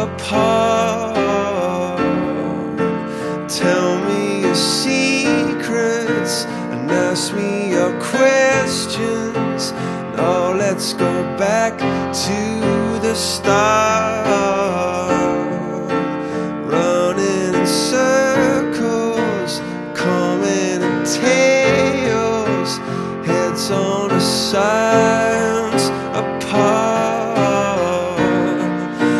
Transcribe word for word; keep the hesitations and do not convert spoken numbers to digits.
apart. Tell me your secrets and ask me your questions. Now let's go back to the start.